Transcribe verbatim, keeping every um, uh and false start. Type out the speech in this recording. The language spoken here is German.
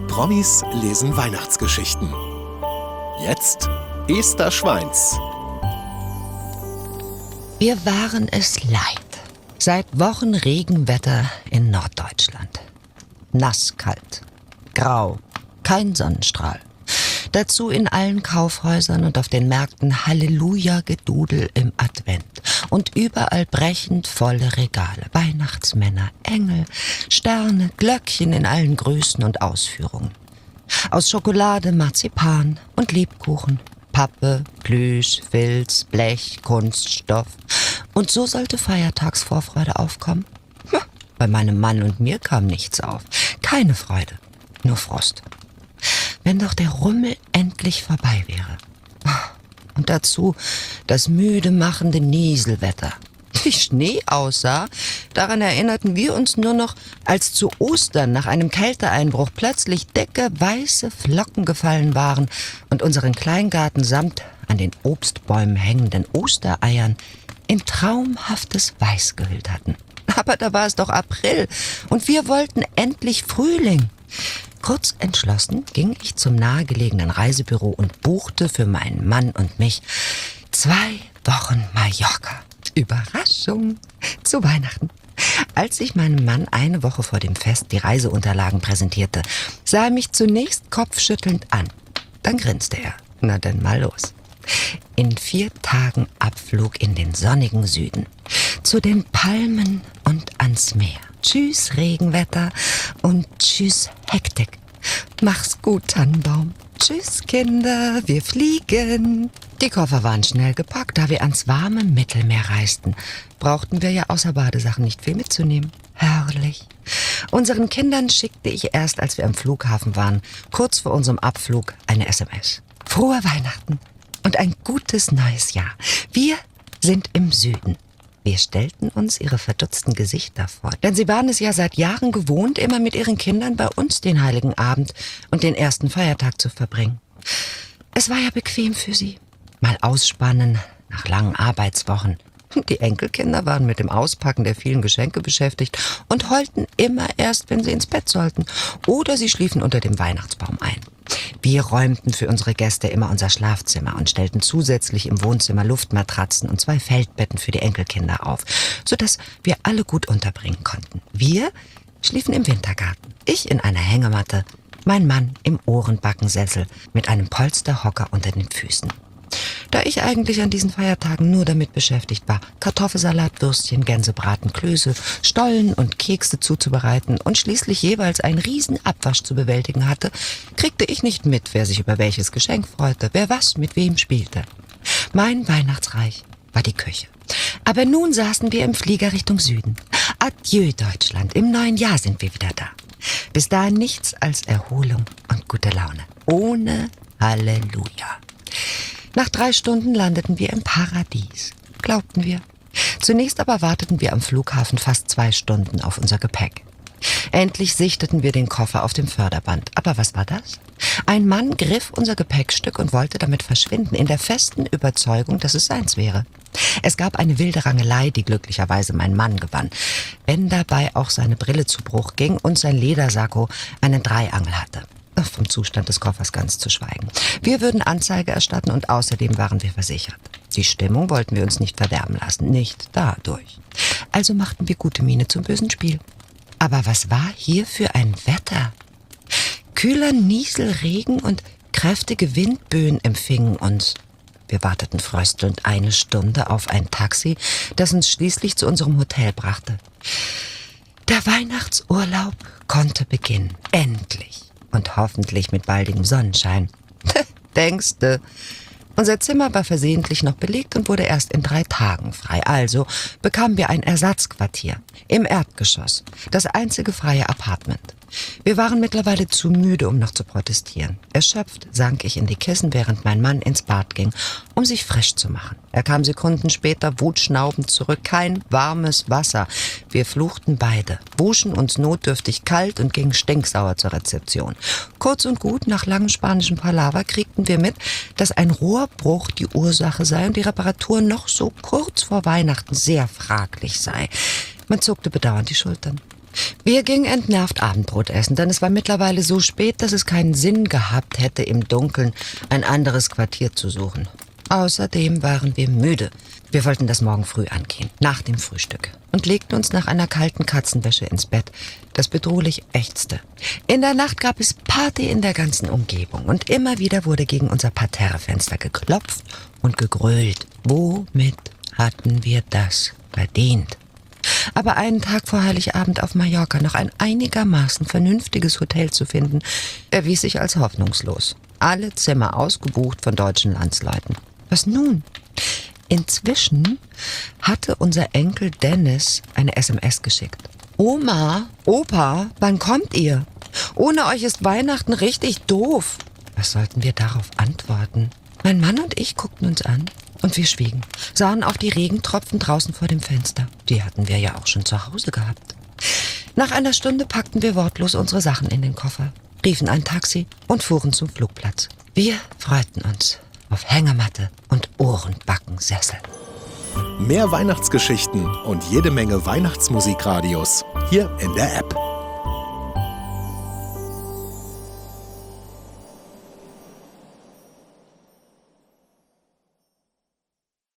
Promis lesen Weihnachtsgeschichten. Jetzt Esther Schweins. Wir waren es leid. Seit Wochen Regenwetter in Norddeutschland. Nasskalt, grau, kein Sonnenstrahl. Dazu in allen Kaufhäusern und auf den Märkten Halleluja-Gedudel im Advent. Und überall brechend volle Regale. Weihnachtsmänner, Engel, Sterne, Glöckchen in allen Größen und Ausführungen. Aus Schokolade, Marzipan und Lebkuchen. Pappe, Plüsch, Filz, Blech, Kunststoff. Und so sollte Feiertagsvorfreude aufkommen? Ja, bei meinem Mann und mir kam nichts auf. Keine Freude, nur Frost. Wenn doch der Rummel endlich vorbei wäre. Und dazu das müde machende Nieselwetter. Wie Schnee aussah, daran erinnerten wir uns nur noch, als zu Ostern nach einem Kälteeinbruch plötzlich dicke, weiße Flocken gefallen waren und unseren Kleingarten samt an den Obstbäumen hängenden Ostereiern in traumhaftes Weiß gehüllt hatten. Aber da war es doch April und wir wollten endlich Frühling. Kurz entschlossen ging ich zum nahegelegenen Reisebüro und buchte für meinen Mann und mich zwei Wochen Mallorca. Überraschung! Zu Weihnachten. Als ich meinem Mann eine Woche vor dem Fest die Reiseunterlagen präsentierte, sah er mich zunächst kopfschüttelnd an. Dann grinste er. Na dann mal los. In vier Tagen Abflug in den sonnigen Süden. Zu den Palmen und ans Meer. Tschüss Regenwetter und tschüss Hektik. Mach's gut, Tannenbaum. Tschüss, Kinder, wir fliegen. Die Koffer waren schnell gepackt, da wir ans warme Mittelmeer reisten. Brauchten wir ja außer Badesachen nicht viel mitzunehmen. Herrlich. Unseren Kindern schickte ich erst, als wir am Flughafen waren, kurz vor unserem Abflug, eine S M S. Frohe Weihnachten und ein gutes neues Jahr. Wir sind im Süden. Wir stellten uns ihre verdutzten Gesichter vor, denn sie waren es ja seit Jahren gewohnt, immer mit ihren Kindern bei uns den Heiligen Abend und den ersten Feiertag zu verbringen. Es war ja bequem für sie. Mal ausspannen nach langen Arbeitswochen. Die Enkelkinder waren mit dem Auspacken der vielen Geschenke beschäftigt und heulten immer erst, wenn sie ins Bett sollten. Oder sie schliefen unter dem Weihnachtsbaum ein. Wir räumten für unsere Gäste immer unser Schlafzimmer und stellten zusätzlich im Wohnzimmer Luftmatratzen und zwei Feldbetten für die Enkelkinder auf, sodass wir alle gut unterbringen konnten. Wir schliefen im Wintergarten, ich in einer Hängematte, mein Mann im Ohrenbackensessel mit einem Polsterhocker unter den Füßen. Da ich eigentlich an diesen Feiertagen nur damit beschäftigt war, Kartoffelsalat, Würstchen, Gänsebraten, Klöße, Stollen und Kekse zuzubereiten und schließlich jeweils einen riesen Abwasch zu bewältigen hatte, kriegte ich nicht mit, wer sich über welches Geschenk freute, wer was mit wem spielte. Mein Weihnachtsreich war die Küche. Aber nun saßen wir im Flieger Richtung Süden. Adieu Deutschland, im neuen Jahr sind wir wieder da. Bis dahin nichts als Erholung und gute Laune. Ohne Halleluja. Nach drei Stunden landeten wir im Paradies, glaubten wir. Zunächst aber warteten wir am Flughafen fast zwei Stunden auf unser Gepäck. Endlich sichteten wir den Koffer auf dem Förderband. Aber was war das? Ein Mann griff unser Gepäckstück und wollte damit verschwinden, in der festen Überzeugung, dass es seins wäre. Es gab eine wilde Rangelei, die glücklicherweise mein Mann gewann, wenn dabei auch seine Brille zu Bruch ging und sein Ledersacko einen Dreiangel hatte. Vom Zustand des Koffers ganz zu schweigen. Wir würden Anzeige erstatten und außerdem waren wir versichert. Die Stimmung wollten wir uns nicht verderben lassen, nicht dadurch. Also machten wir gute Miene zum bösen Spiel. Aber was war hier für ein Wetter? Kühler Nieselregen und kräftige Windböen empfingen uns. Wir warteten fröstelnd eine Stunde auf ein Taxi, das uns schließlich zu unserem Hotel brachte. Der Weihnachtsurlaub konnte beginnen. Endlich. Und hoffentlich mit baldigem Sonnenschein. Denkste. Unser Zimmer war versehentlich noch belegt und wurde erst in drei Tagen frei. Also bekamen wir ein Ersatzquartier im Erdgeschoss, das einzige freie Apartment. Wir waren mittlerweile zu müde, um noch zu protestieren. Erschöpft sank ich in die Kissen, während mein Mann ins Bad ging, um sich frisch zu machen. Er kam Sekunden später wutschnaubend zurück. Kein warmes Wasser. Wir fluchten beide, wuschen uns notdürftig kalt und gingen stinksauer zur Rezeption. Kurz und gut, nach langem spanischen Palaver kriegten wir mit, dass ein Rohrbruch die Ursache sei und die Reparatur noch so kurz vor Weihnachten sehr fraglich sei. Man zuckte bedauernd die Schultern. Wir gingen entnervt Abendbrot essen, denn es war mittlerweile so spät, dass es keinen Sinn gehabt hätte, im Dunkeln ein anderes Quartier zu suchen. Außerdem waren wir müde. Wir wollten das morgen früh angehen, nach dem Frühstück, und legten uns nach einer kalten Katzenwäsche ins Bett, das bedrohlich ächzte. In der Nacht gab es Party in der ganzen Umgebung und immer wieder wurde gegen unser Parterrefenster geklopft und gegrölt. Womit hatten wir das verdient? Aber einen Tag vor Heiligabend auf Mallorca noch ein einigermaßen vernünftiges Hotel zu finden, erwies sich als hoffnungslos. Alle Zimmer ausgebucht von deutschen Landsleuten. Was nun? Inzwischen hatte unser Enkel Dennis eine S M S geschickt. Oma, Opa, wann kommt ihr? Ohne euch ist Weihnachten richtig doof. Was sollten wir darauf antworten? Mein Mann und ich guckten uns an und wir schwiegen, sahen auf die Regentropfen draußen vor dem Fenster. Die hatten wir ja auch schon zu Hause gehabt. Nach einer Stunde packten wir wortlos unsere Sachen in den Koffer, riefen ein Taxi und fuhren zum Flugplatz. Wir freuten uns auf Hängematte und Ohrenbackensessel. Mehr Weihnachtsgeschichten und jede Menge Weihnachtsmusikradios hier in der App.